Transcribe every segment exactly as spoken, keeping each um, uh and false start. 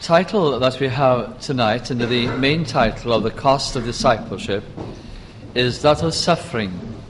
title that we have tonight, and the main title of the cost of discipleship, is that of suffering.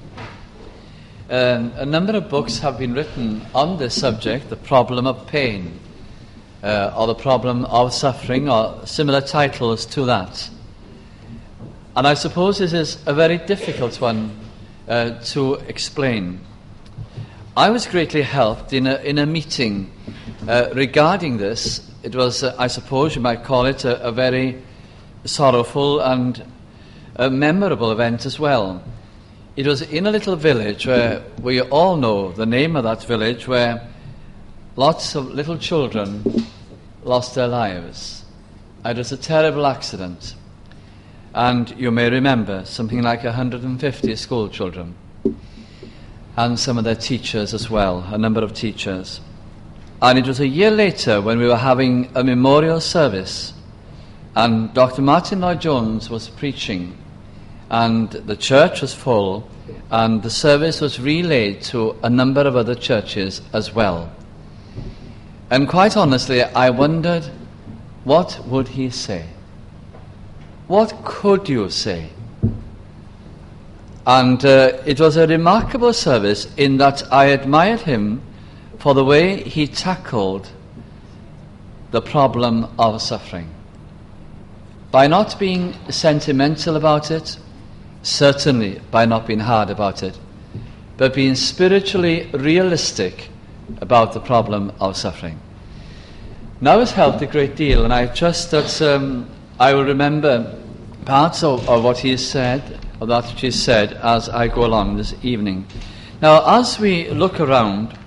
Um, a number of books have been written on this subject, the problem of pain, uh, or the problem of suffering, or similar titles to that. And I suppose this is a very difficult one uh, to explain. I was greatly helped in a, in a meeting uh, regarding this. It was, uh, I suppose you might call it, a, a very sorrowful and a memorable event as well. It was in a little village where we all know the name of that village, where lots of little children lost their lives. It was a terrible accident. And you may remember something like one hundred fifty school children, and some of their teachers as well, a number of teachers. And it was a year later when we were having a memorial service, and Doctor Martin Lloyd-Jones was preaching, and the church was full, and the service was relayed to a number of other churches as well. And quite honestly, I wondered, what would he say? What could you say? And uh, it was a remarkable service in that I admired him for the way he tackled the problem of suffering. By not being sentimental about it, certainly by not being hard about it, but being spiritually realistic about the problem of suffering. Now I was helped a great deal, and I trust that um, I will remember parts of, of what he said, of that which he said, as I go along this evening. Now, as we look around,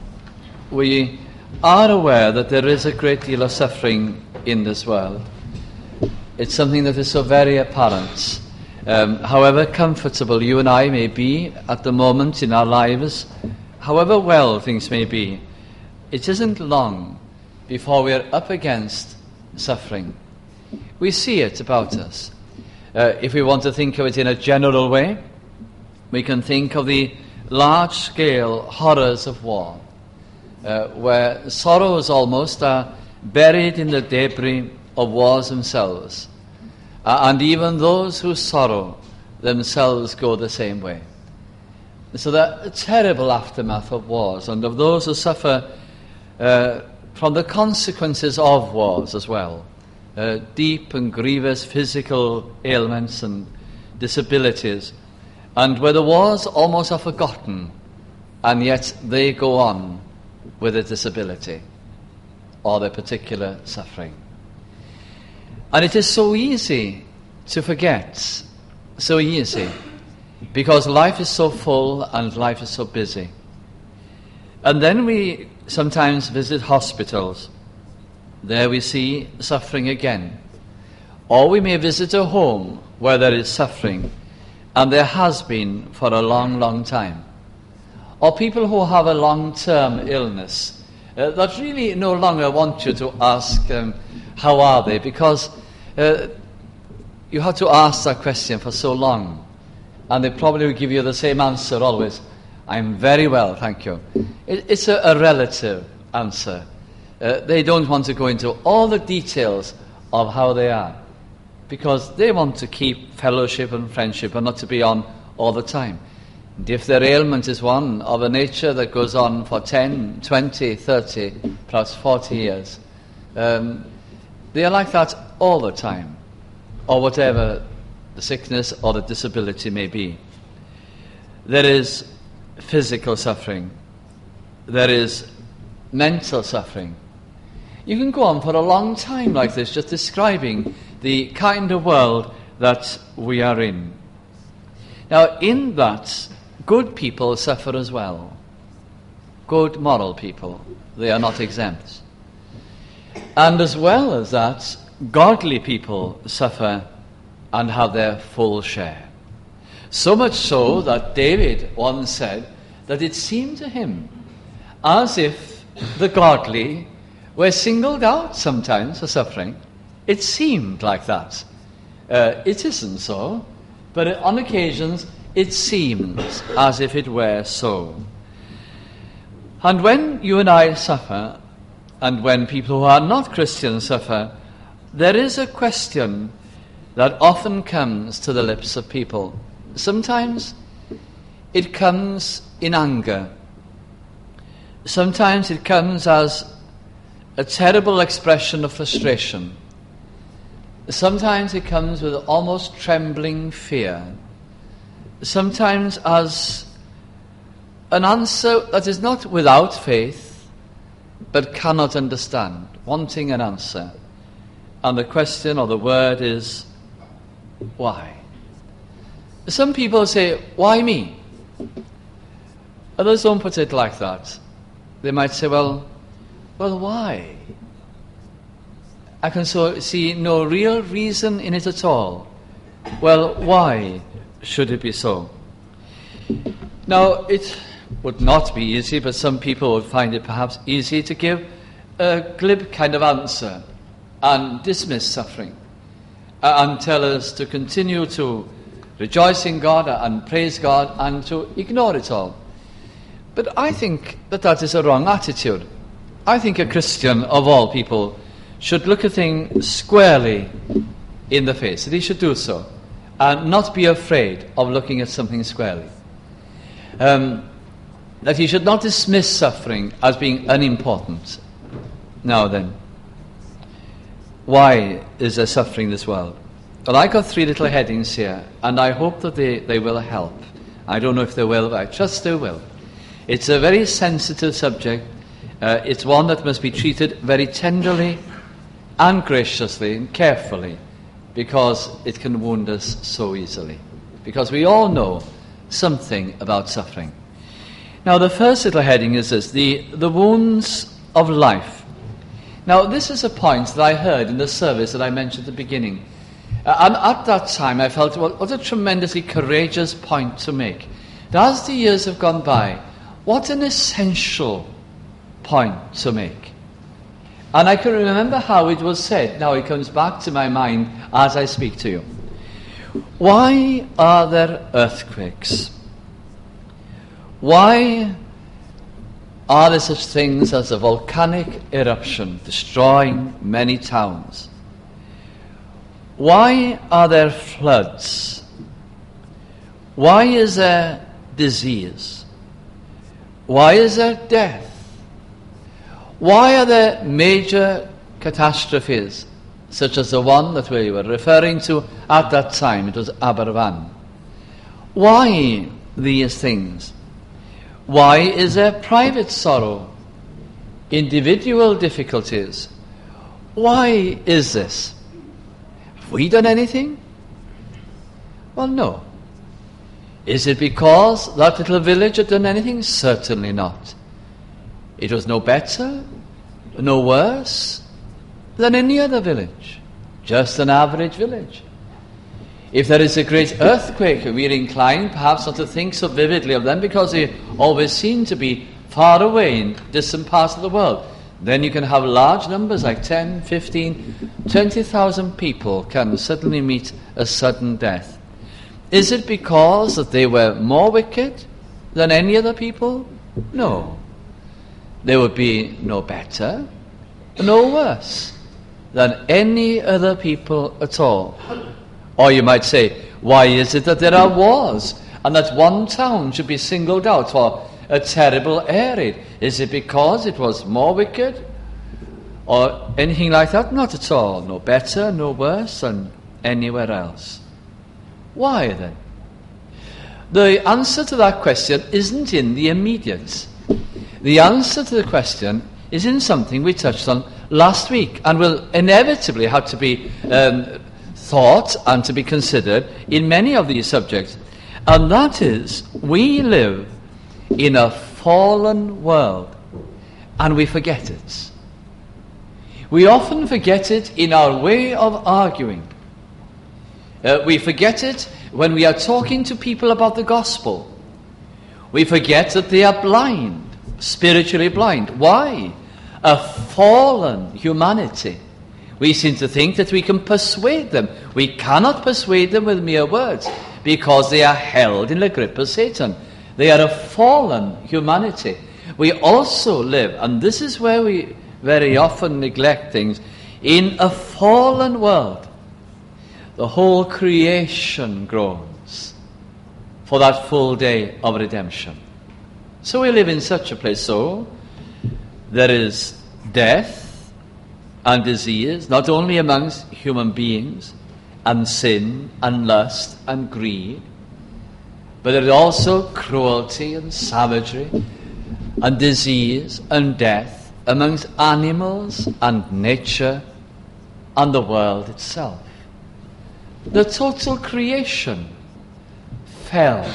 we are aware that there is a great deal of suffering in this world. It's something that is so very apparent. Um, however comfortable you and I may be at the moment in our lives, however well things may be, it isn't long before we are up against suffering. We see it about us. Uh, if we want to think of it in a general way, we can think of the large-scale horrors of war, uh, where sorrows almost are buried in the debris of wars themselves. Uh, and even those who sorrow themselves go the same way. So the terrible aftermath of wars, and of those who suffer uh, from the consequences of wars as well. Uh, deep and grievous physical ailments and disabilities, and where the wars almost are forgotten, and yet they go on with a disability or their particular suffering. And it is so easy to forget, so easy, because life is so full and life is so busy. And then we sometimes visit hospitals. There we see suffering again. Or we may visit a home where there is suffering, and there has been for a long, long time. Or people who have a long-term illness uh, that really no longer want you to ask, um, how are they? Because uh, you have to ask that question for so long, and they probably will give you the same answer always. I'm very well, thank you. It, it's a, a relative answer. Uh, they don't want to go into all the details of how they are, because they want to keep fellowship and friendship and not to be on all the time. And if their ailment is one of a nature that goes on for ten, twenty, thirty, perhaps forty years, um, they are like that all the time, or whatever the sickness or the disability may be. There is physical suffering. There is mental suffering. You can go on for a long time like this, just describing the kind of world that we are in. Now, in that, good people suffer as well. Good moral people. They are not exempt. And as well as that, godly people suffer and have their full share. So much so that David once said that it seemed to him as if the godly were singled out sometimes for suffering. It seemed like that. Uh, it isn't so, but on occasions it seems as if it were so. And when you and I suffer, and when people who are not Christians suffer, there is a question that often comes to the lips of people. Sometimes it comes in anger. Sometimes it comes as a terrible expression of frustration. Sometimes it comes with almost trembling fear. Sometimes as an answer that is not without faith, but cannot understand, wanting an answer. And the question or the word is, why? Some people say, why me? Others don't put it like that. They might say, well, well, why? I can so see no real reason in it at all. Well, why should it be so? Now, it would not be easy, but some people would find it perhaps easy to give a glib kind of answer and dismiss suffering uh, and tell us to continue to rejoice in God and praise God and to ignore it all. But I think that that is a wrong attitude. I think a Christian, of all people, should look a thing squarely in the face, that he should do so, and not be afraid of looking at something squarely. Um, that he should not dismiss suffering as being unimportant. Now then, why is there suffering in this world? Well, I got three little headings here, and I hope that they, they will help. I don't know if they will, but I trust they will. It's a very sensitive subject. Uh, it's one that must be treated very tenderly and graciously and carefully, because it can wound us so easily. Because we all know something about suffering. Now, the first little heading is this, the, the wounds of life. Now, this is a point that I heard in the service that I mentioned at the beginning. Uh, and at that time, I felt, well, what a tremendously courageous point to make. And as the years have gone by, what an essential point to make. And I can remember how it was said. Now it comes back to my mind as I speak to you. Why are there earthquakes? Why are there such things as a volcanic eruption destroying many towns? Why are there floods? Why is there disease? Why is there death? Why are there major catastrophes, such as the one that we were referring to at that time? It was Aberfan. Why these things? Why is there private sorrow, individual difficulties? Why is this? Have we done anything? Well, no. Is it because that little village had done anything? Certainly not. It was no better, no worse than any other village. Just an average village. If there is a great earthquake, we are inclined perhaps not to think so vividly of them because they always seem to be far away in distant parts of the world. Then you can have large numbers like ten, fifteen, twenty thousand people can suddenly meet a sudden death. Is it because that they were more wicked than any other people? No. They would be no better, no worse than any other people at all. Or you might say, why is it that there are wars and that one town should be singled out for a terrible air raid? Is it because it was more wicked or anything like that? Not at all. No better, no worse than anywhere else. Why then? The answer to that question isn't in the immediate. The answer to the question is in something we touched on last week and will inevitably have to be um, thought and to be considered in many of these subjects. And that is, we live in a fallen world and we forget it. We often forget it in our way of arguing. Uh, we forget it when we are talking to people about the gospel. We forget that they are blind. Spiritually blind. Why? A fallen humanity. We seem to think that we can persuade them. We cannot persuade them with mere words because they are held in the grip of Satan. They are a fallen humanity. We also live, and this is where we very often neglect things, in a fallen world, the whole creation groans for that full day of redemption. So we live in such a place. So there is death and disease, not only amongst human beings, and sin and lust and greed, but there is also cruelty and savagery and disease and death amongst animals and nature and the world itself. The total creation fell.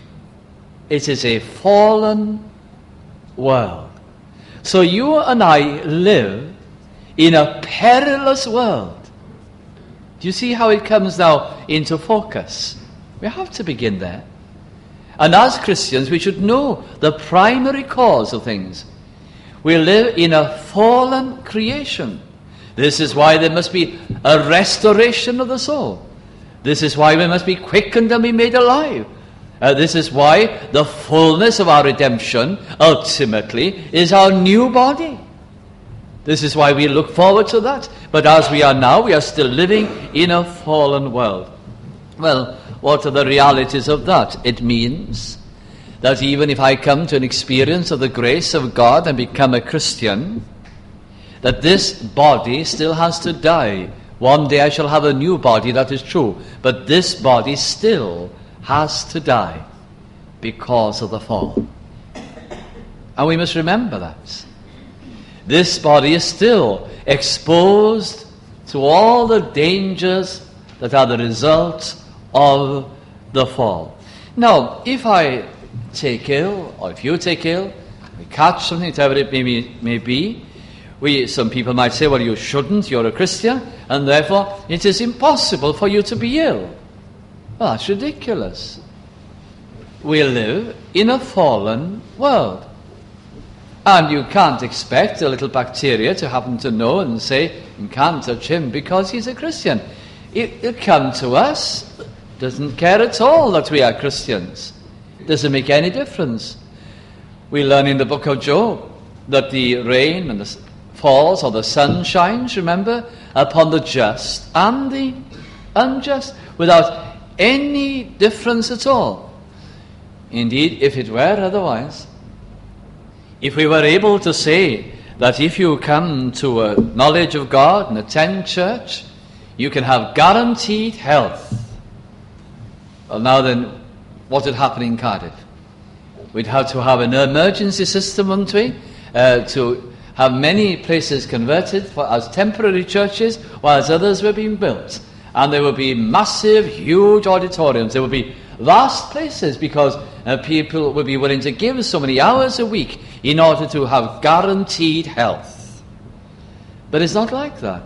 It is a fallen world. So you and I live in a perilous world. Do you see how it comes now into focus? We have to begin there. And as Christians, we should know the primary cause of things. We live in a fallen creation. This is why there must be a restoration of the soul. This is why we must be quickened and be made alive. Uh, this is why the fullness of our redemption ultimately is our new body. This is why we look forward to that. But as we are now, we are still living in a fallen world. Well, what are the realities of that? It means that even if I come to an experience of the grace of God and become a Christian, that this body still has to die. One day I shall have a new body, that is true. But this body still has to die because of the fall. And we must remember that. This body is still exposed to all the dangers that are the result of the fall. Now, if I take ill, or if you take ill, we catch something, whatever it may be, may be we, some people might say, well, you shouldn't, you're a Christian, and therefore it is impossible for you to be ill. Well, that's ridiculous. We live in a fallen world. And you can't expect a little bacteria to happen to know and say, you can't touch him because he's a Christian. It, it come to us, doesn't care at all that we are Christians. It doesn't make any difference. We learn in the book of Job that the rain and the falls or the sun shines, remember, upon the just and the unjust, without any difference at all. Indeed, if it were otherwise, if we were able to say that if you come to a knowledge of God and attend church, you can have guaranteed health. Well, now then, what would happen in Cardiff? We'd have to have an emergency system, wouldn't we, uh, to have many places converted for, as temporary churches, whilst others were being built. And there would be massive, huge auditoriums. There would be vast places because uh, people would be willing to give so many hours a week in order to have guaranteed health. But it's not like that.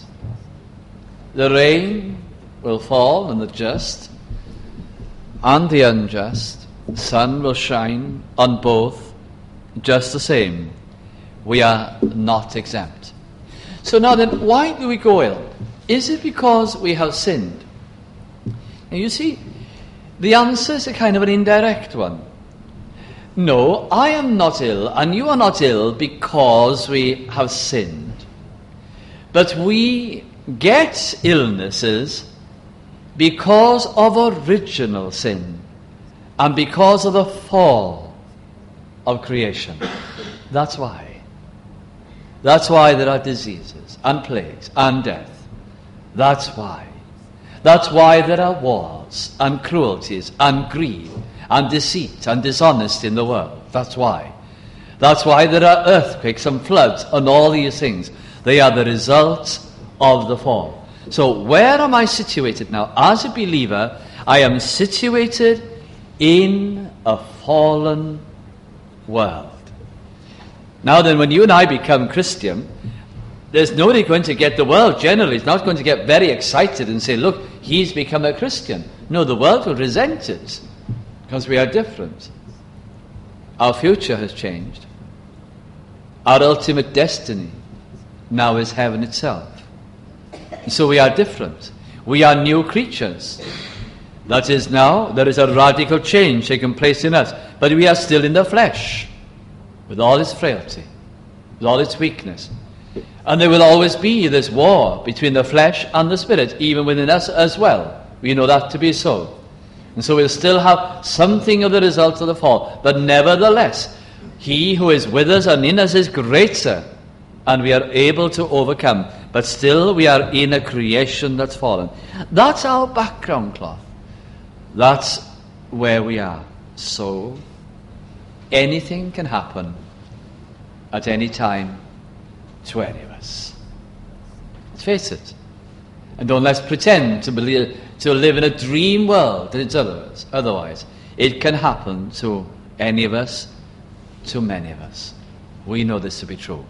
The rain will fall on the just and the unjust. The sun will shine on both just the same. We are not exempt. So now then, why do we go ill? Is it because we have sinned? Now you see, the answer is a kind of an indirect one. No, I am not ill, and you are not ill because we have sinned. But we get illnesses because of original sin and because of the fall of creation. That's why. That's why there are diseases and plagues and death. That's why. That's why there are wars and cruelties and greed and deceit and dishonesty in the world. That's why. That's why there are earthquakes and floods and all these things. They are the result of the fall. So where am I situated now? As a believer, I am situated in a fallen world. Now then, when you and I become Christian, there's nobody going to get, the world generally is not going to get very excited and say, look, he's become a Christian. No, the world will resent it because we are different. Our future has changed. Our ultimate destiny now is heaven itself. And so we are different. We are new creatures. That is, now there is a radical change taking place in us. But we are still in the flesh, with all its frailty, with all its weakness. And there will always be this war between the flesh and the spirit, even within us as well. We know that to be so. And so we'll still have something of the results of the fall. But nevertheless, he who is with us and in us is greater, and we are able to overcome. But still we are in a creation that's fallen. That's our background cloth. That's where we are. So, anything can happen at any time to any of us. Let's face it. And don't let's pretend to believe, to live in a dream world that it's others. Otherwise, it can happen to any of us, to many of us. We know this to be true.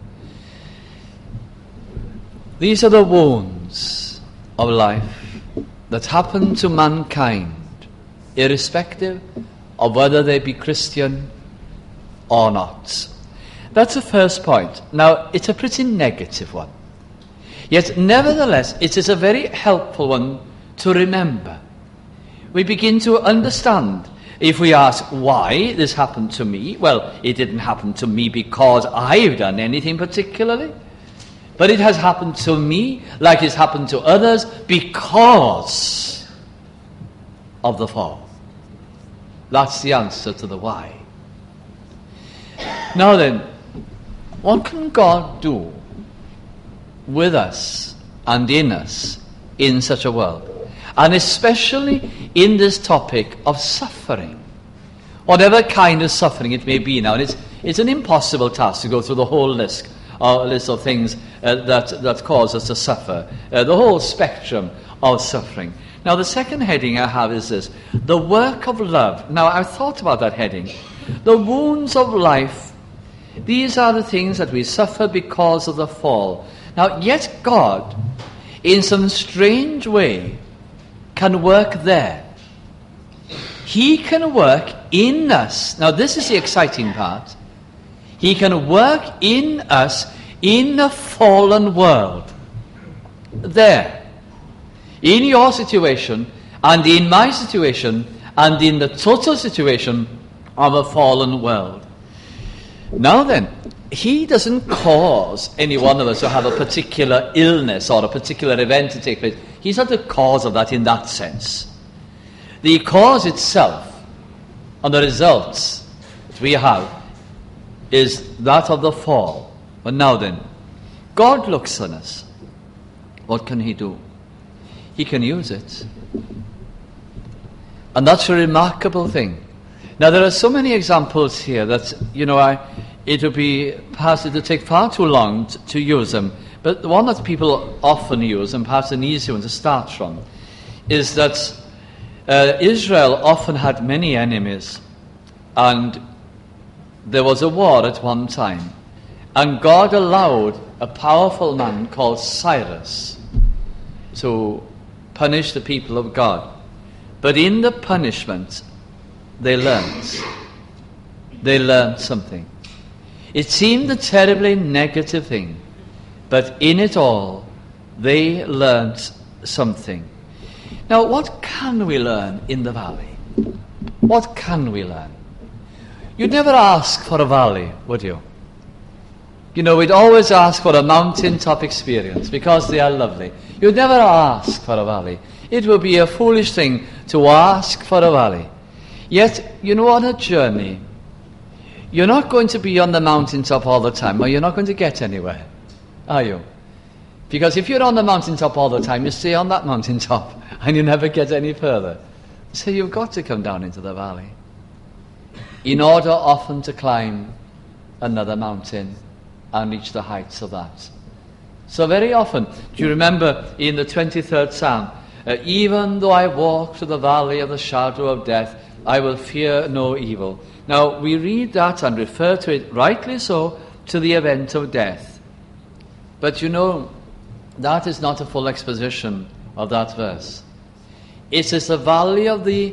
These are the wounds of life that happen to mankind, irrespective of whether they be Christian or not. That's the first point. Now, it's a pretty negative one. Yet, nevertheless, it is a very helpful one to remember. We begin to understand. If we ask why this happened to me, well, it didn't happen to me because I've done anything particularly. But it has happened to me like it's happened to others because of the fall. That's the answer to the why. Now then, what can God do with us and in us in such a world? And especially in this topic of suffering. Whatever kind of suffering it may be now. And it's, it's an impossible task to go through the whole list, uh, list of things uh, that, that cause us to suffer. Uh, the whole spectrum of suffering. Now the second heading I have is this. The work of love. Now I've thought about that heading. The wounds of life. These are the things that we suffer because of the fall. Now, yet God, in some strange way, can work there. He can work in us. Now, this is the exciting part. He can work in us in a fallen world. There. In your situation, and in my situation, and in the total situation of a fallen world. Now then, he doesn't cause any one of us to have a particular illness or a particular event to take place. He's not the cause of that in that sense. The cause itself and the results that we have is that of the fall. But now then, God looks on us. What can he do? He can use it. And that's a remarkable thing. Now, there are so many examples here that, you know, I, it would be, perhaps it would take far too long to, to use them. But the one that people often use, and perhaps an easy one to start from, is that uh, Israel often had many enemies. And there was a war at one time. And God allowed a powerful man called Cyrus to punish the people of God. But in the punishment, they learned. They learned something. It seemed a terribly negative thing, but in it all, they learned something. Now, what can we learn in the valley? What can we learn? You'd never ask for a valley, would you? You know, we'd always ask for a mountaintop experience because they are lovely. You'd never ask for a valley. It would be a foolish thing to ask for a valley. Yet, you know, on a journey, you're not going to be on the mountaintop all the time, or you're not going to get anywhere, are you? Because if you're on the mountaintop all the time, you stay on that mountaintop, and you never get any further. So you've got to come down into the valley, in order often to climb another mountain and reach the heights of that. So very often, do you remember in the twenty-third Psalm, uh, even though I walk through the valley of the shadow of death, I will fear no evil. Now, we read that and refer to it, rightly so, to the event of death. But you know, that is not a full exposition of that verse. It is the valley of the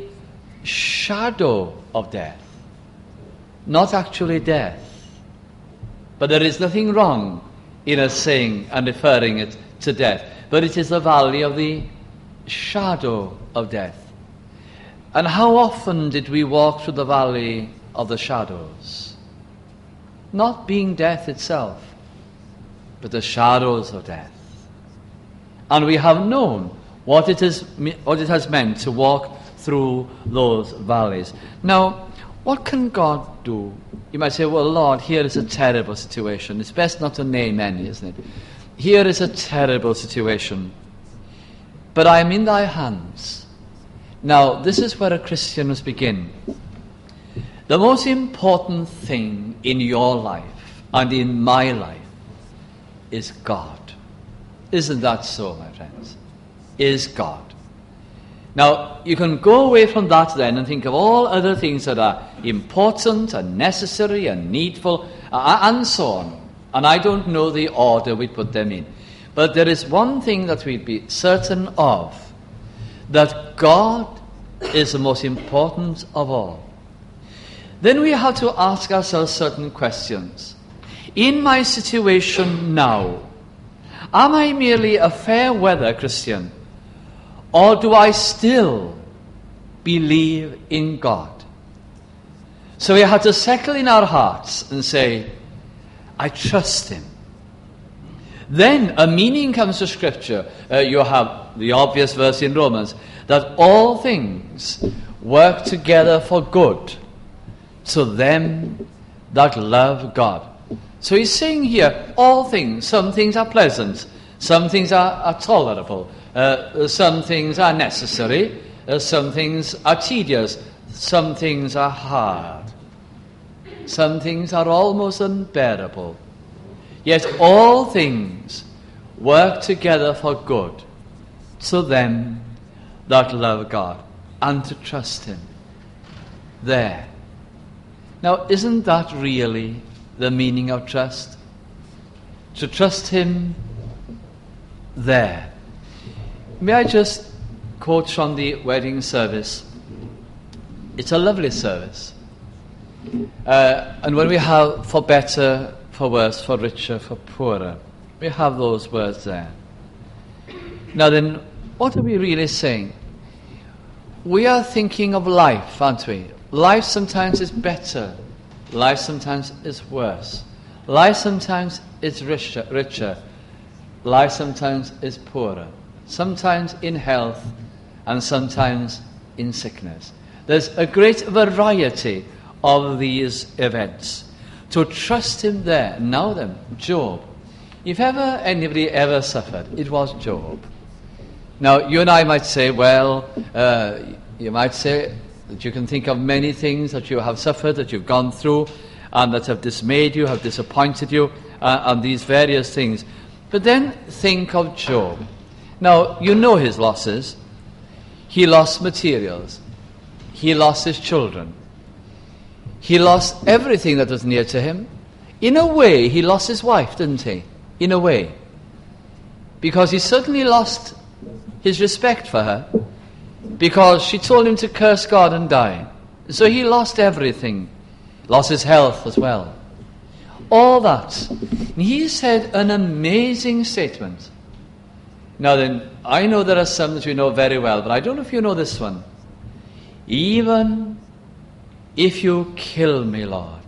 shadow of death, not actually death. But there is nothing wrong in us saying and referring it to death. But it is the valley of the shadow of death. And how often did we walk through the valley of the shadows? Not being death itself, but the shadows of death. And we have known what it is, what it has meant to walk through those valleys. Now, what can God do? You might say, well, Lord, here is a terrible situation. It's best not to name any, isn't it? Here is a terrible situation. But I am in thy hands. Now, this is where a Christian must begin. The most important thing in your life and in my life is God. Isn't that so, my friends? Is God. Now, you can go away from that then and think of all other things that are important and necessary and needful uh, and so on. And I don't know the order we put them in. But there is one thing that we'd be certain of, that God is the most important of all. Then we have to ask ourselves certain questions. In my situation now, am I merely a fair weather Christian? Or do I still believe in God? So we have to settle in our hearts and say, I trust him. Then a meaning comes to Scripture. Uh, you have the obvious verse in Romans, that all things work together for good to them that love God. So he's saying here, all things. Some things are pleasant, some things are, are tolerable, uh, some things are necessary, uh, some things are tedious, some things are hard, some things are almost unbearable. Yet all things work together for good to them that love God and to trust him. There. Now, isn't that really the meaning of trust? To trust him there. May I just quote from the wedding service? It's a lovely service. Uh, and when we have for better, for worse, for richer, for poorer, we have those words there. Now then, what are we really saying? We are thinking of life, aren't we? Life sometimes is better. Life sometimes is worse. Life sometimes is richer, richer. Life sometimes is poorer. Sometimes in health and sometimes in sickness. There's a great variety of these events. To trust him there. Now then, Job. If ever anybody ever suffered, it was Job. Now, you and I might say, well, uh, you might say that you can think of many things that you have suffered, that you've gone through, and that have dismayed you, have disappointed you, uh, and these various things. But then think of Job. Now, you know his losses. He lost materials. He lost his children. He lost everything that was near to him. In a way, he lost his wife, didn't he? In a way. Because he certainly lost his respect for her, because she told him to curse God and die. So he lost everything. Lost his health as well. All that. And he said an amazing statement. Now then, I know there are some that you know very well, but I don't know if you know this one. Even if you kill me, Lord,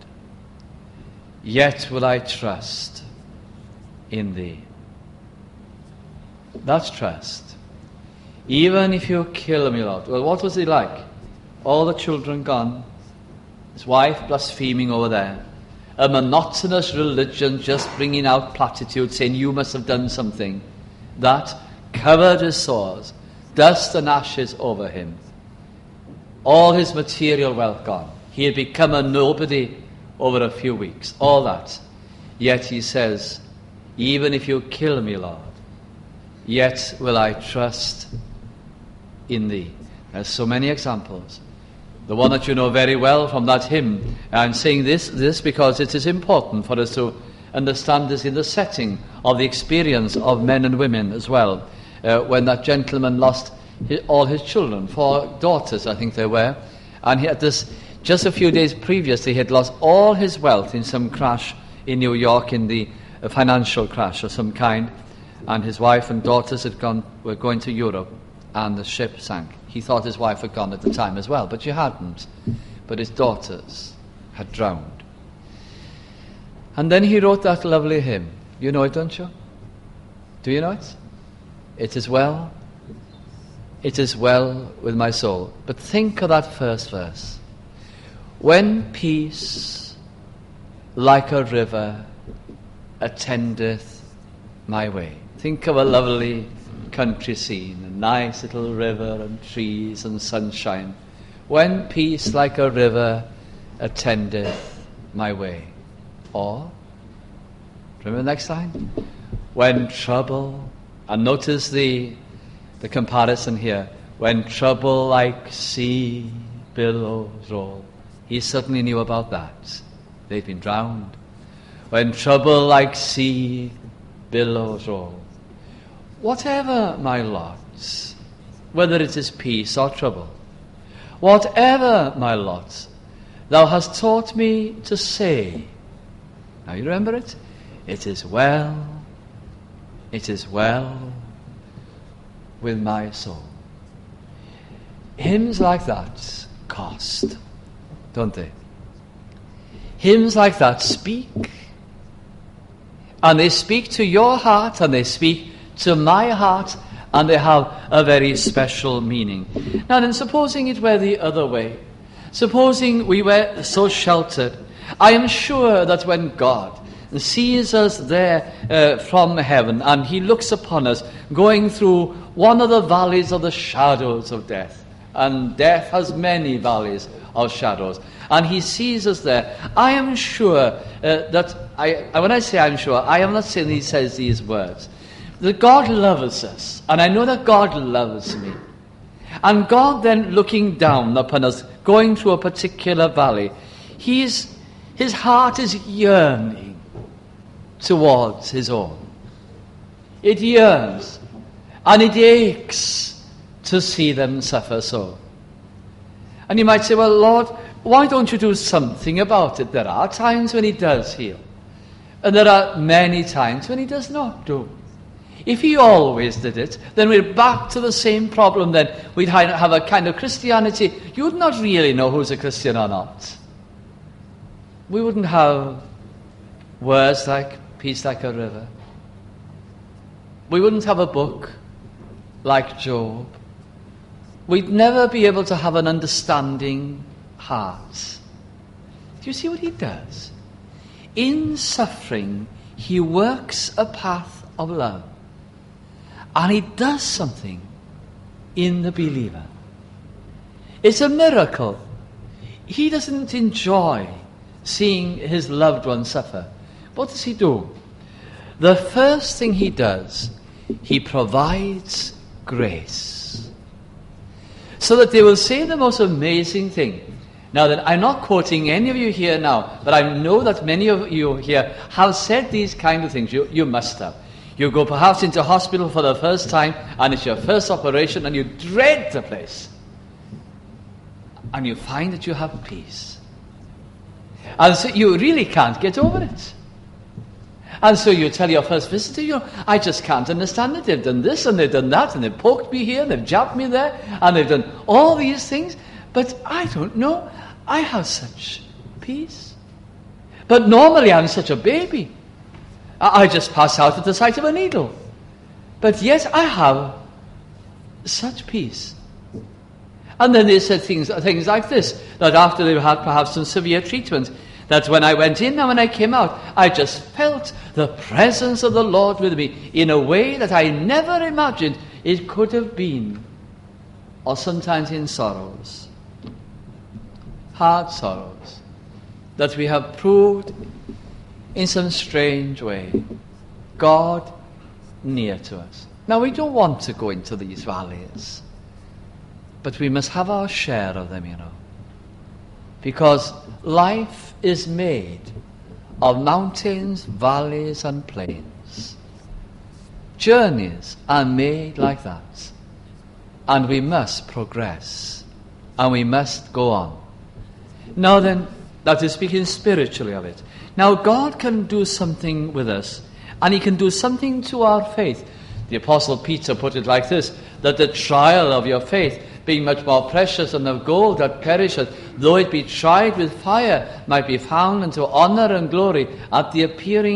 yet will I trust in thee. That's trust. Even if you kill me, Lord. Well, what was he like? All the children gone. His wife blaspheming over there. A monotonous religion just bringing out platitudes saying you must have done something. That covered his sores. Dust and ashes over him. All his material wealth gone. He had become a nobody over a few weeks. All that. Yet he says, even if you kill me, Lord, yet will I trust in thee. There's so many examples. The one that you know very well from that hymn. I'm saying this, this because it is important for us to understand this in the setting of the experience of men and women as well. Uh, when that gentleman lost his, all his children, four daughters I think they were, and he had this, just a few days previously he had lost all his wealth in some crash in New York, in the uh, financial crash of some kind, and his wife and daughters had gone, were going to Europe, and the ship sank. He thought his wife had gone at the time as well, but she hadn't. But his daughters had drowned. And then he wrote that lovely hymn. You know it, don't you? Do you know it? It is well. It is well with my soul. But think of that first verse. When peace, like a river, attendeth my way. Think of a lovely country scene, a nice little river and trees and sunshine. When peace, like a river, attendeth my way. Or, remember the next line? When trouble, and notice the, the comparison here. When trouble like sea billows roll. He certainly knew about that. They'd been drowned. When trouble like sea billows roll. Whatever my lot, whether it is peace or trouble, whatever my lot, thou hast taught me to say. Now you remember it? It is well, it is well with my soul. Hymns like that cost, don't they? Hymns like that speak. And they speak to your heart, and they speak to my heart, and they have a very special meaning. Now then, supposing it were the other way, supposing we were so sheltered, I am sure that when God sees us there uh, from heaven, and he looks upon us going through one of the valleys of the shadows of death, and death has many valleys of shadows, and he sees us there, I am sure uh, that, I, when I say I'm sure, I am not saying he says these words, that God loves us, and I know that God loves me. And God then looking down upon us, going through a particular valley, he's, his heart is yearning towards his own. It yearns, and it aches to see them suffer so. And you might say, well, Lord, why don't you do something about it? There are times when he does heal, and there are many times when he does not do. If he always did it, then we're back to the same problem then. We'd have a kind of Christianity. You would not really know who's a Christian or not. We wouldn't have words like peace like a river. We wouldn't have a book like Job. We'd never be able to have an understanding heart. Do you see what he does? In suffering, he works a path of love. And he does something in the believer. It's a miracle. He doesn't enjoy seeing his loved one suffer. What does he do? The first thing he does, he provides grace. So that they will say the most amazing thing. Now then, I'm not quoting any of you here now, but I know that many of you here have said these kind of things. You, you must have. You go perhaps into hospital for the first time, and it's your first operation, and you dread the place. And you find that you have peace. And so you really can't get over it. And so you tell your first visitor, you know, I just can't understand it. They've done this, and they've done that, and they've poked me here, and they've jabbed me there, and they've done all these things. But I don't know. I have such peace. But normally I'm such a baby. I just pass out at the sight of a needle. But yet I have such peace. And then they said things, things like this, that after they've had perhaps some severe treatment, that when I went in and when I came out, I just felt the presence of the Lord with me in a way that I never imagined it could have been. Or sometimes in sorrows, hard sorrows, that we have proved in some strange way, God near to us. Now, we don't want to go into these valleys, but we must have our share of them, you know. Because life is made of mountains, valleys, and plains. Journeys are made like that. And we must progress. And we must go on. Now then, that is speaking spiritually of it. Now, God can do something with us, and he can do something to our faith. The Apostle Peter put it like this, that the trial of your faith, being much more precious than of gold that perisheth, though it be tried with fire, might be found unto honor and glory at the appearing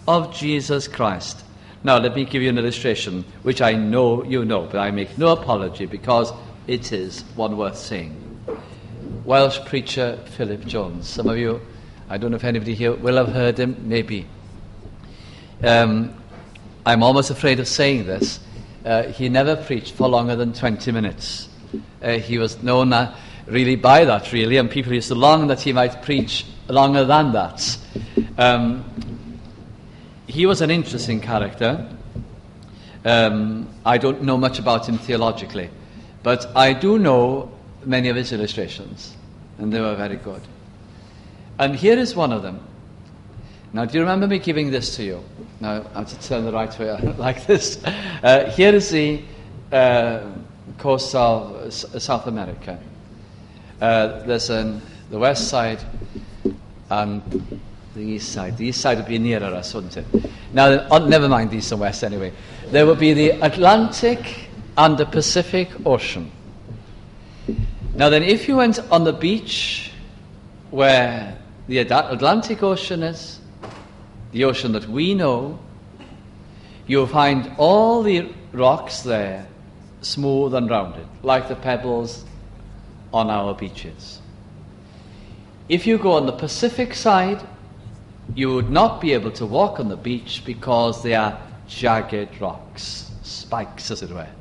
of Jesus Christ. Now let me give you an illustration, which I know you know, but I make no apology because it is one worth saying. Welsh preacher Philip Jones. Some of you, I don't know if anybody here will have heard him, maybe. Um, I'm almost afraid of saying this. Uh, he never preached for longer than twenty minutes. Uh, he was known uh, really by that, really, and people used to long that he might preach longer than that. Um, he was an interesting character. Um, I don't know much about him theologically, but I do know many of his illustrations, and they were very good. And here is one of them. Now, do you remember me giving this to you? Now, I have to turn the right way like this. Uh, here is the uh, coast of S- South America. Uh, there's an, the west side and the east side. The east side would be nearer us, wouldn't it? Now, oh, never mind the east and west anyway. There would be the Atlantic and the Pacific Ocean. Now then, if you went on the beach where the Atlantic Ocean is, the ocean that we know, you'll find all the rocks there smooth and rounded, like the pebbles on our beaches. If you go on the Pacific side, you would not be able to walk on the beach because they are jagged rocks, spikes as it were.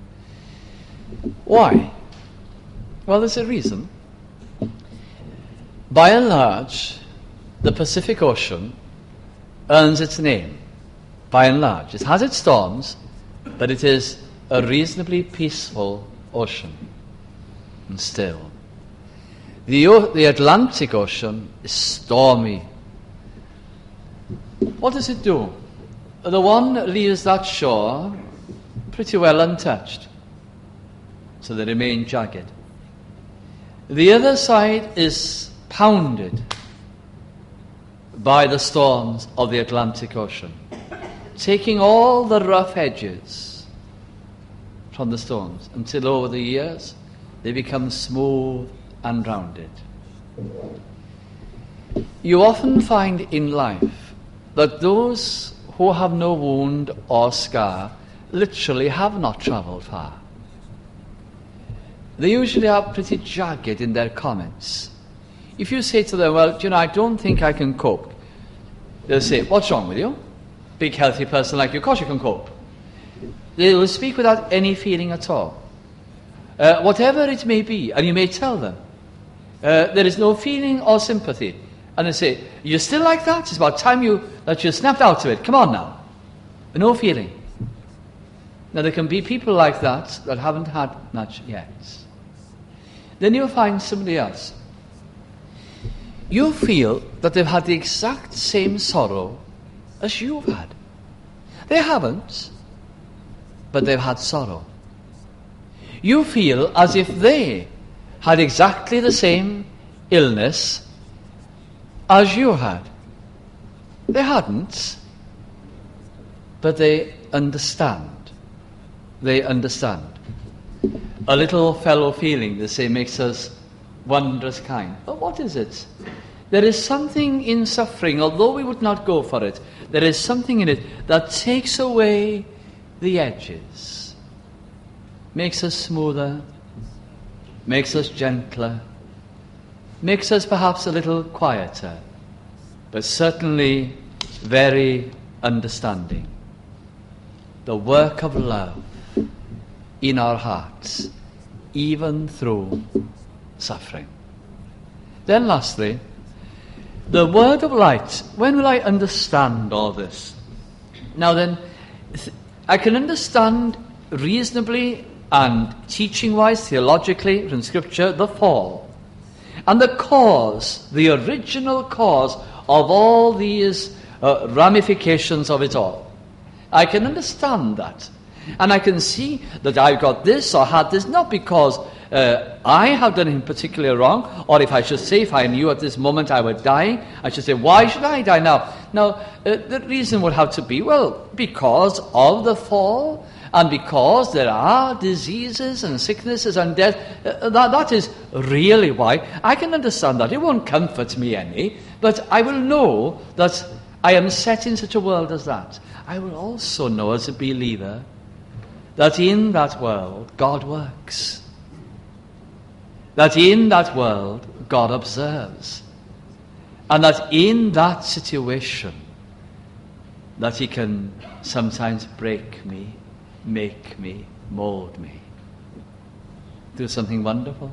Why? Well, there's a reason. By and large, the Pacific Ocean earns its name, by and large. It has its storms, but it is a reasonably peaceful ocean, and still. The, o- the Atlantic Ocean is stormy. What does it do? The one leaves that shore pretty well untouched, so they remain jagged. The other side is pounded by the storms of the Atlantic Ocean, taking all the rough edges from the storms until over the years they become smooth and rounded. You often find in life that those who have no wound or scar literally have not travelled far. They usually are pretty jagged in their comments. If you say to them, well, you know, I don't think I can cope, they'll say, what's wrong with you? Big healthy person like you, of course you can cope. They will speak without any feeling at all. Uh, whatever it may be, and you may tell them, uh, there is no feeling or sympathy. And they say, you're still like that? It's about time you that you snapped out of it. Come on now. No feeling. Now there can be people like that that haven't had much yet. Then you'll find somebody else. You feel that they've had the exact same sorrow as you've had. They haven't, but they've had sorrow. You feel as if they had exactly the same illness as you had. They hadn't, but they understand. They understand. A little fellow feeling, they say, makes us wondrous kind. But what is it? There is something in suffering, although we would not go for it, there is something in it that takes away the edges, makes us smoother, makes us gentler, makes us perhaps a little quieter, but certainly very understanding. The work of love in our hearts, even through suffering. Then lastly, the word of light. When will I understand all this? Now then, I can understand reasonably and teaching-wise, theologically, from Scripture, the fall. And the cause, the original cause of all these uh, ramifications of it all. I can understand that. And I can see that I've got this or had this, not because uh, I have done anything particularly wrong, or if I should say, if I knew at this moment I were dying, I should say, why should I die now? Now, uh, the reason would have to be, well, because of the fall, and because there are diseases and sicknesses and death. Uh, that, that is really why. I can understand that. It won't comfort me any, but I will know that I am set in such a world as that, I will also know as a believer that in that world God works. That in that world God observes. And that in that situation that he can sometimes break me, make me, mold me, do something wonderful.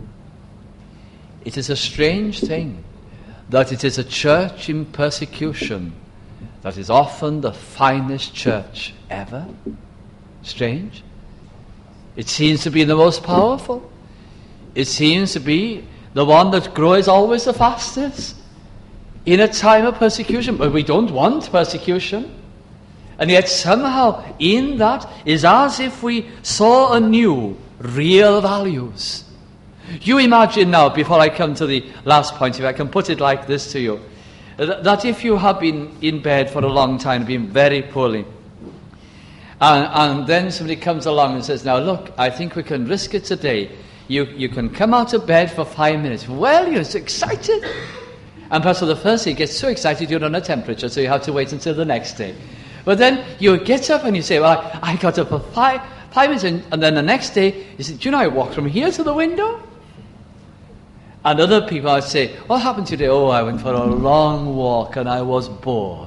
It is a strange thing that it is a church in persecution that is often the finest church ever. Strange. It seems to be the most powerful. It seems to be the one that grows always the fastest in a time of persecution. But we don't want persecution. And yet somehow in that is as if we saw anew real values. You imagine now, before I come to the last point, if I can put it like this to you, that if you have been in bed for a long time, been very poorly, and, and then somebody comes along and says, now look, I think we can risk it today. You, you can come out of bed for five minutes. Well, you're so excited. And perhaps for the first day, you get so excited you run a temperature, so you have to wait until the next day. But then you get up and you say, well, I, I got up for five, five minutes, and, and then the next day, you say, do you know, I walked from here to the window? And other people, I say, what happened today? Oh, I went for a long walk and I was bored.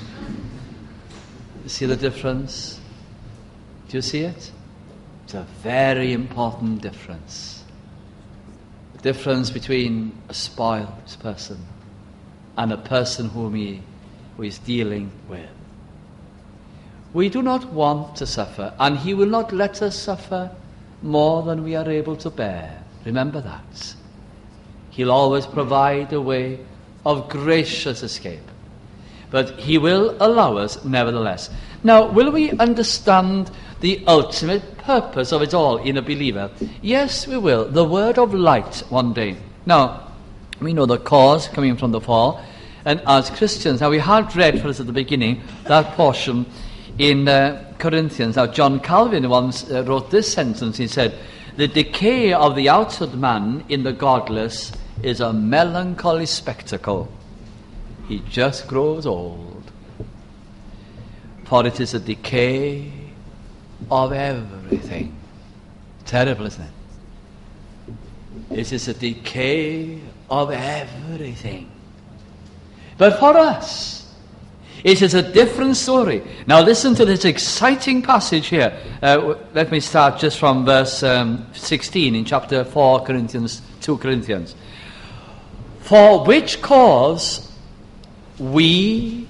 You see the difference? Do you see it? It's a very important difference. The difference between a spoiled person and a person whom he who is dealing with. We do not want to suffer, and he will not let us suffer more than we are able to bear. Remember that. He'll always provide a way of gracious escape. But he will allow us nevertheless. Now, will we understand the ultimate purpose of it all in a believer? Yes, we will. The word of light one day. Now, we know the cause coming from the fall. And as Christians, now we had read for us at the beginning that portion in uh, Corinthians. Now, John Calvin once uh, wrote this sentence. He said, the decay of the outward man in the godless is a melancholy spectacle. He just grows old. For it is a decay of everything. Terrible, isn't it? It is a decay of everything. But for us, it is a different story. Now listen to this exciting passage here. Uh, let me start just from verse um, sixteen in chapter four, Corinthians, two Corinthians. For which cause we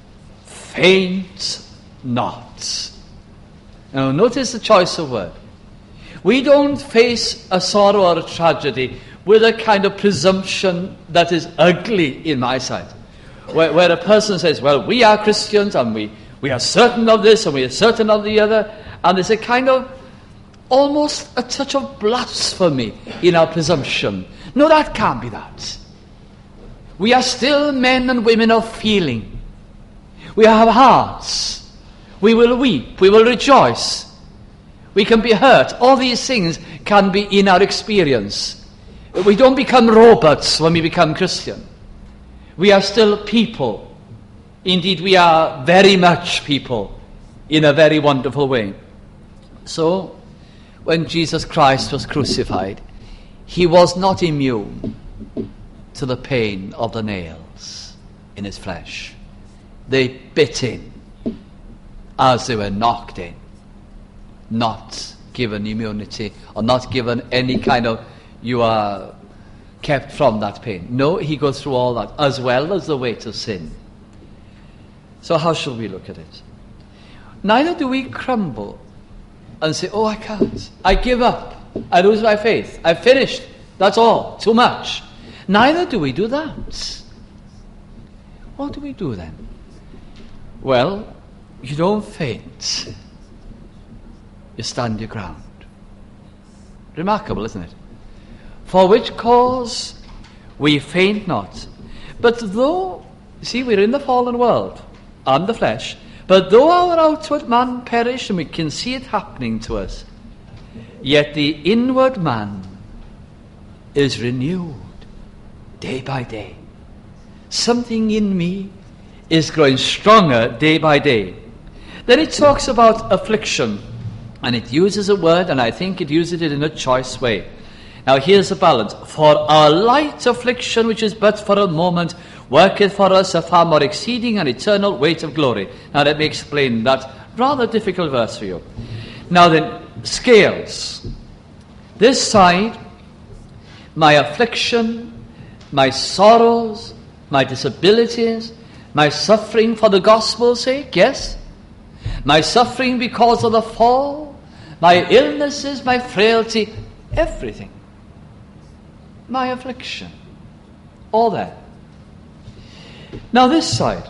faint not. Now notice the choice of word. We don't face a sorrow or a tragedy with a kind of presumption that is ugly in my sight. Where, where a person says, well, we are Christians and we, we are certain of this and we are certain of the other, and there's a kind of almost a touch of blasphemy in our presumption. No, that can't be that. We are still men and women of feeling. We have hearts. We will weep. We will rejoice. We can be hurt. All these things can be in our experience. We don't become robots when we become Christian. We are still people. Indeed, we are very much people in a very wonderful way. So, when Jesus Christ was crucified, he was not immune to the pain of the nails in his flesh. They bit in as they were knocked in, not given immunity or not given any kind of, you are kept from that pain. No, he goes through all that, as well as the weight of sin. So how should we look at it? Neither do we crumble and say, oh, I can't. I give up. I lose my faith. I've finished. That's all. Too much. Neither do we do that. What do we do then? Well, you don't faint. You stand your ground. Remarkable, isn't it? For which cause we faint not. But though, see, we're in the fallen world, and the flesh, but though our outward man perish, and we can see it happening to us, yet the inward man is renewed day by day. Something in me is growing stronger day by day. Then it talks about affliction, and it uses a word, and I think it uses it in a choice way. Now here's the balance. For our light affliction, which is but for a moment, worketh for us a far more exceeding and eternal weight of glory. Now let me explain that rather difficult verse for you. Now then, scales. This side, my affliction, my sorrows, my disabilities, my suffering for the gospel's sake, yes. My suffering because of the fall, my illnesses, my frailty, everything. My affliction. All that. Now this side.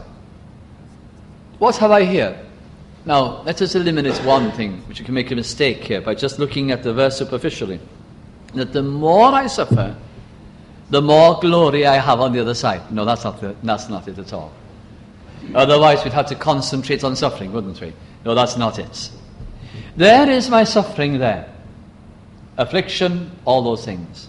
What have I here? Now, let us eliminate one thing, which you can make a mistake here by just looking at the verse superficially. That the more I suffer, the more glory I have on the other side. No, that's not the, that's not it at all. Otherwise, we'd have to concentrate on suffering, wouldn't we? No, that's not it. There is my suffering there. Affliction, all those things.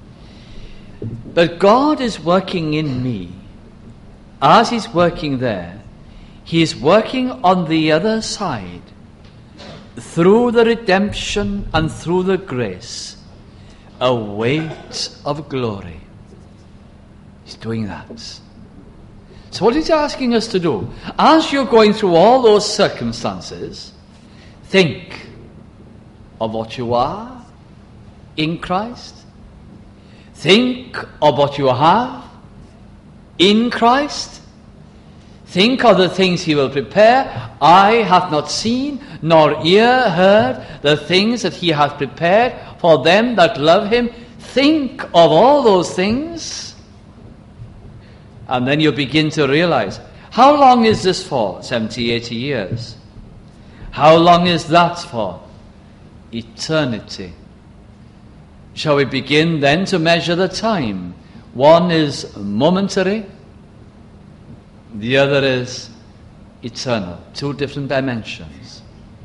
But God is working in me. As He's working there, He is working on the other side through the redemption and through the grace, a weight of glory. He's doing that. So what is He asking us to do? As you're going through all those circumstances, think of what you are in Christ. Think of what you have in Christ. Think of the things He will prepare. Eye hath not seen, nor ear heard the things that He hath prepared for them that love Him. Think of all those things. And then you begin to realize, how long is this for? seventy, eighty years. How long is that for? Eternity. Shall we begin then to measure the time? One is momentary, the other is eternal. Two different dimensions.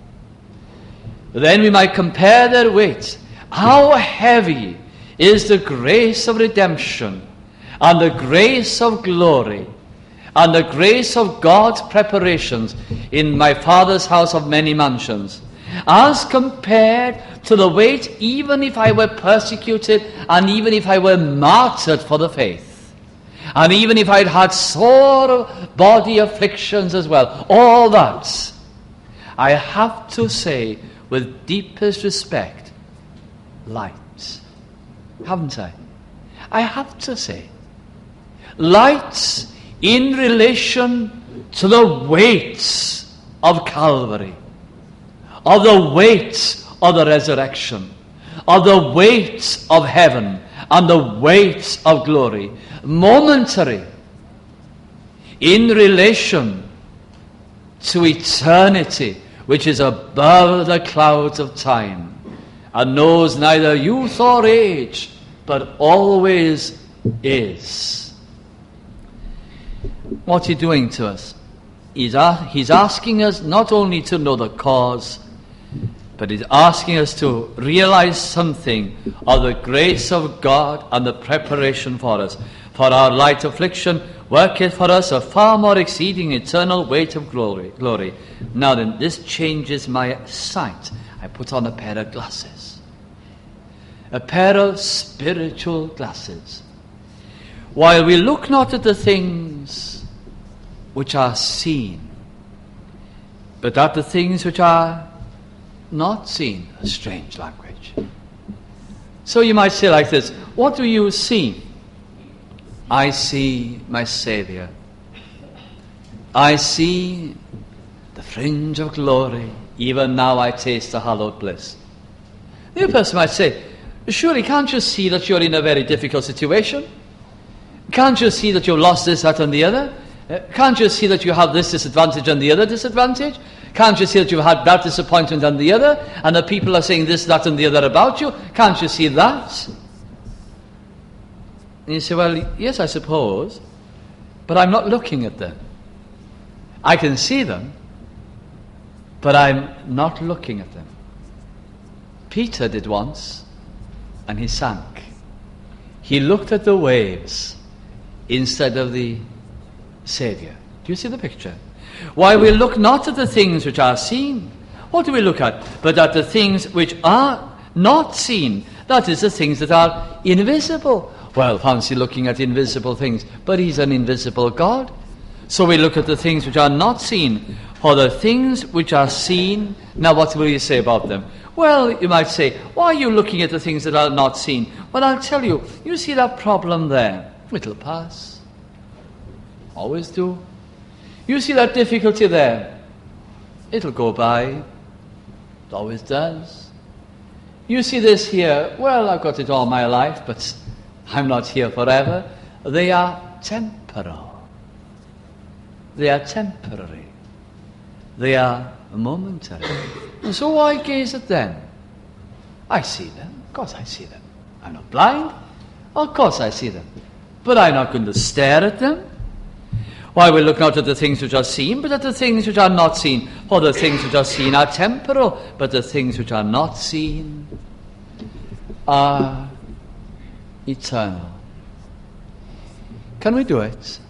Then we might compare their weight. How heavy is the grace of redemption and the grace of glory and the grace of God's preparations in my Father's house of many mansions, as compared to the weight even if I were persecuted and even if I were martyred for the faith, and even if I'd had sore body afflictions as well. All that, I have to say with deepest respect, light. Haven't I? I have to say. Light in relation to the weight of Calvary, of the weight of the resurrection, of the weight of heaven, and the weight of glory. Momentary in relation to eternity, which is above the clouds of time, and knows neither youth or age, but always is. What's He doing to us? He's, a- he's asking us not only to know the cause, but He's asking us to realize something of the grace of God and the preparation for us. For our light affliction worketh for us a far more exceeding eternal weight of glory. glory. Now then, this changes my sight. I put on a pair of glasses. A pair of spiritual glasses. While we look not at the things which are seen, but at the things which are not seen. A strange language. So you might say like this, what do you see? I see my Savior. I see the fringe of glory. Even now I taste the hallowed bliss. The other person might say, surely can't you see that you're in a very difficult situation? Can't you see that you've lost this, that and the other? Can't you see that you have this disadvantage and the other disadvantage? Can't you see that you've had that disappointment and the other? And the people are saying this, that and the other about you? Can't you see that? And you say, well, yes, I suppose, but I'm not looking at them. I can see them, but I'm not looking at them. Peter did once, and he sank. He looked at the waves instead of the Savior. Do you see the picture? Why we look not at the things which are seen. What do we look at? But at the things which are not seen. That is, the things that are invisible. Well, fancy looking at invisible things, but he's an invisible God. So we look at the things which are not seen. For the things which are seen, now what will you say about them? Well, you might say, why are you looking at the things that are not seen? Well, I'll tell you, you see that problem there? It'll pass. Always do. You see that difficulty there? It'll go by. It always does. You see this here? Well, I've got it all my life, but I'm not here forever. They are temporal. They are temporary. They are momentary. And so why gaze at them? I see them. Of course I see them. I'm not blind. Of course I see them. But I'm not going to stare at them. Why we look not at the things which are seen, but at the things which are not seen. For the things which are seen are temporal, but the things which are not seen are eternal. Can we do it?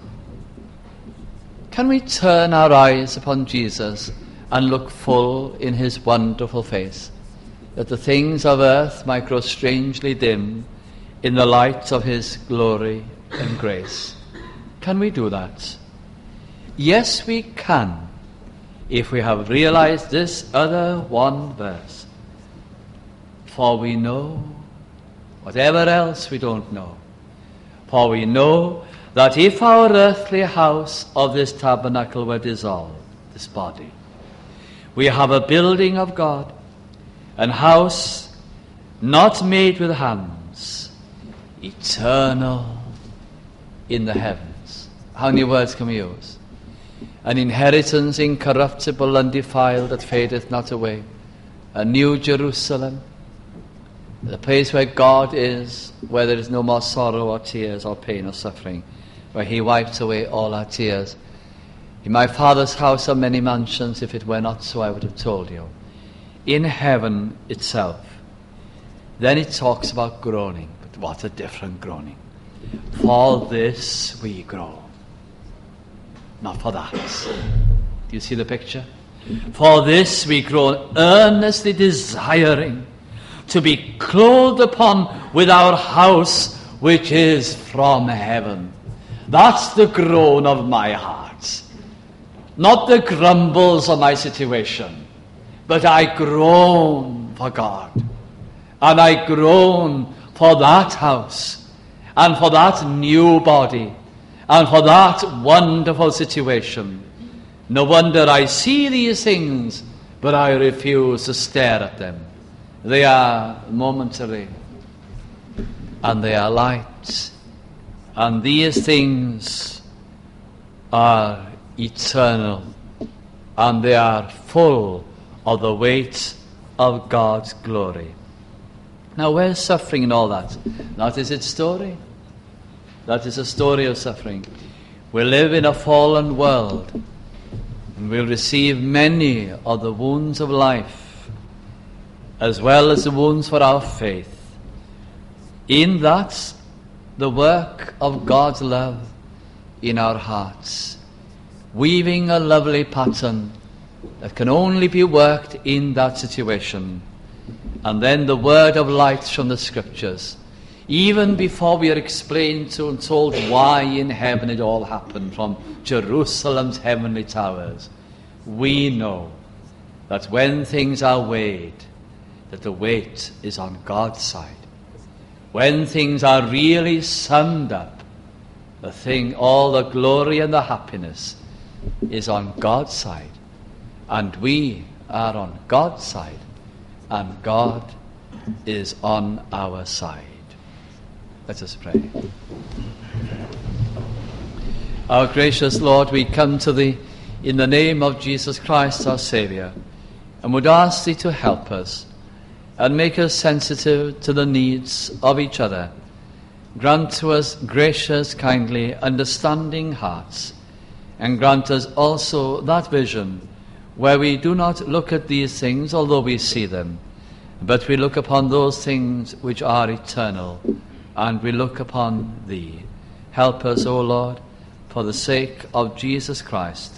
Can we turn our eyes upon Jesus and look full in his wonderful face, that the things of earth might grow strangely dim in the light of his glory and grace? Can we do that? Yes, we can, if we have realized this other one verse. For we know whatever else we don't know. For we know that if our earthly house of this tabernacle were dissolved, this body, we have a building of God, an house not made with hands, eternal in the heavens. How many words can we use? An inheritance incorruptible, undefiled, that fadeth not away. A new Jerusalem, the place where God is, where there is no more sorrow or tears or pain or suffering, where he wipes away all our tears. In my Father's house are many mansions. If it were not so, I would have told you. In heaven itself. Then it talks about groaning. But what a different groaning. For this we groan. Not for that. Do you see the picture? For this we groan, earnestly desiring to be clothed upon with our house which is from heaven. That's the groan of my heart. Not the grumbles of my situation, but I groan for God. And I groan for that house, and for that new body, and for that wonderful situation. No wonder I see these things, but I refuse to stare at them. They are momentary, and they are light. And these things are eternal, and they are full of the weight of God's glory. Now, where's suffering in all that? That is its story. That is a story of suffering. We live in a fallen world, and we'll receive many of the wounds of life, as well as the wounds for our faith. In that, the work of God's love in our hearts, weaving a lovely pattern that can only be worked in that situation. And then the word of light from the Scriptures, even before we are explained to and told why in heaven it all happened from Jerusalem's heavenly towers, we know that when things are weighed, that the weight is on God's side. When things are really summed up, the thing, all the glory and the happiness is on God's side. And we are on God's side. And God is on our side. Let us pray. Our gracious Lord, we come to Thee in the name of Jesus Christ, our Saviour, and would ask Thee to help us and make us sensitive to the needs of each other. Grant to us gracious, kindly, understanding hearts, and grant us also that vision where we do not look at these things, although we see them, but we look upon those things which are eternal, and we look upon Thee. Help us, O Lord, for the sake of Jesus Christ,